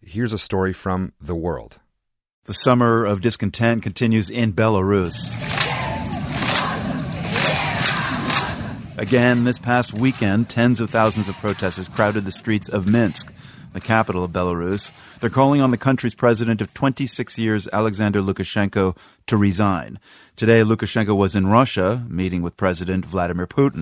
here's a story from The World. The summer of discontent continues in Belarus. Again, this past weekend, tens of thousands of protesters crowded the streets of Minsk, the capital of Belarus. They're calling on the country's president of 26 years, Alexander Lukashenko, to resign. Today, Lukashenko was in Russia, meeting with President Vladimir Putin.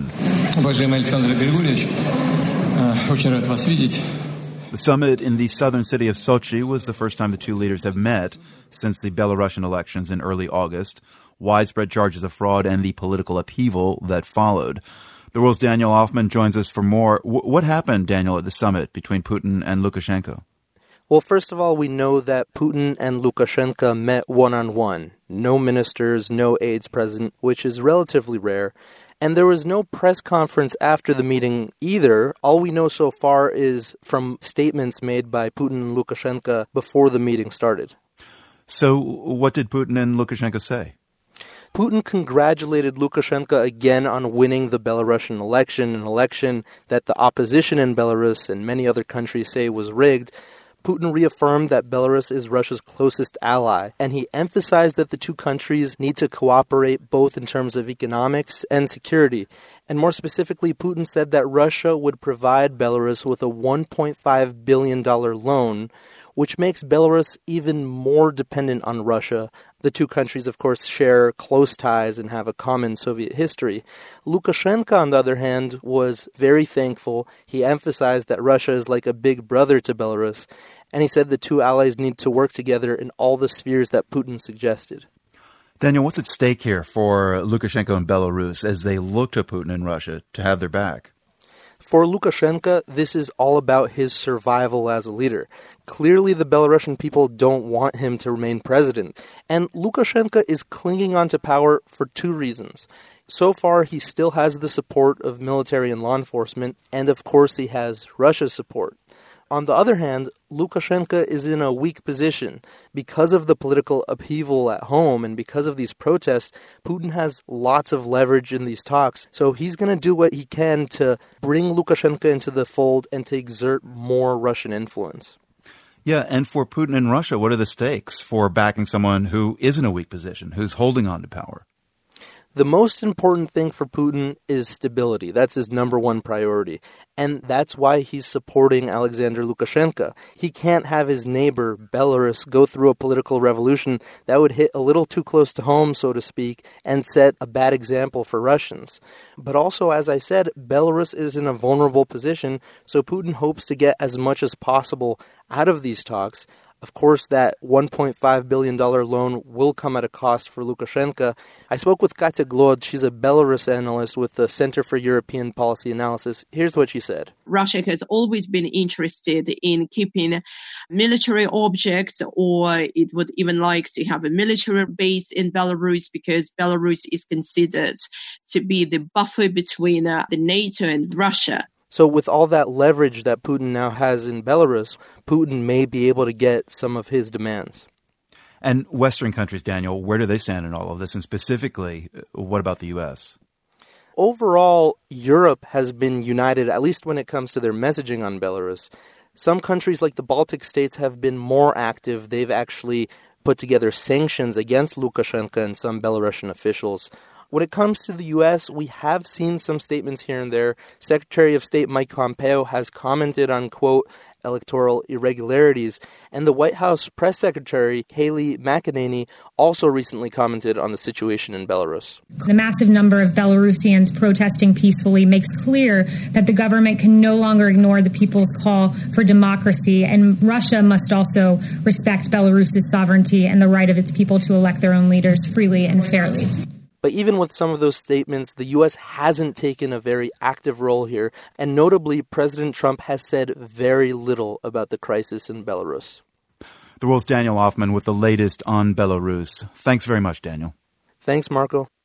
The summit in the southern city of Sochi was the first time the two leaders have met since the Belarusian elections in early August. Widespread charges of fraud and the political upheaval that followed. The World's Daniel Hoffman joins us for more. What happened, Daniel, at the summit between Putin and Lukashenko? Well, first of all, we know that Putin and Lukashenko met one-on-one. No ministers, no aides present, which is relatively rare. And there was no press conference after the meeting either. All we know so far is from statements made by Putin and Lukashenko before the meeting started. So what did Putin and Lukashenko say? Putin congratulated Lukashenko again on winning the Belarusian election, an election that the opposition in Belarus and many other countries say was rigged. Putin reaffirmed that Belarus is Russia's closest ally, and he emphasized that the two countries need to cooperate both in terms of economics and security. And more specifically, Putin said that Russia would provide Belarus with a $1.5 billion loan, which makes Belarus even more dependent on Russia. The two countries, of course, share close ties and have a common Soviet history. Lukashenko, on the other hand, was very thankful. He emphasized that Russia is like a big brother to Belarus, and he said the two allies need to work together in all the spheres that Putin suggested. Daniel, what's at stake here for Lukashenko and Belarus as they look to Putin and Russia to have their back? For Lukashenko, this is all about his survival as a leader. Clearly, the Belarusian people don't want him to remain president. And Lukashenko is clinging on to power for two reasons. So far, he still has the support of military and law enforcement, and of course he has Russia's support. On the other hand, Lukashenko is in a weak position. Because of the political upheaval at home and because of these protests, Putin has lots of leverage in these talks. So he's going to do what he can to bring Lukashenko into the fold and to exert more Russian influence. Yeah, and for Putin and Russia, what are the stakes for backing someone who is in a weak position, who's holding on to power? The most important thing for Putin is stability. That's his number one priority. And that's why he's supporting Alexander Lukashenko. He can't have his neighbor, Belarus, go through a political revolution that would hit a little too close to home, so to speak, and set a bad example for Russians. But also, as I said, Belarus is in a vulnerable position, so Putin hopes to get as much as possible out of these talks. Of course, that $1.5 billion loan will come at a cost for Lukashenko. I spoke with Katya Glod. She's a Belarus analyst with the Center for European Policy Analysis. Here's what she said. Russia has always been interested in keeping military objects, or it would even like to have a military base in Belarus because Belarus is considered to be the buffer between the NATO and Russia. So with all that leverage that Putin now has in Belarus, Putin may be able to get some of his demands. And Western countries, Daniel, where do they stand in all of this? And specifically, what about the U.S.? Overall, Europe has been united, at least when it comes to their messaging on Belarus. Some countries like the Baltic states have been more active. They've actually put together sanctions against Lukashenko and some Belarusian officials. When it comes to the U.S., we have seen some statements here and there. Secretary of State Mike Pompeo has commented on, quote, electoral irregularities. And the White House press secretary, Kayleigh McEnany, also recently commented on the situation in Belarus. The massive number of Belarusians protesting peacefully makes clear that the government can no longer ignore the people's call for democracy, and Russia must also respect Belarus's sovereignty and the right of its people to elect their own leaders freely and fairly. But even with some of those statements, the U.S. hasn't taken a very active role here. And notably, President Trump has said very little about the crisis in Belarus. The World's Daniel Hoffman with the latest on Belarus. Thanks very much, Daniel. Thanks, Marco.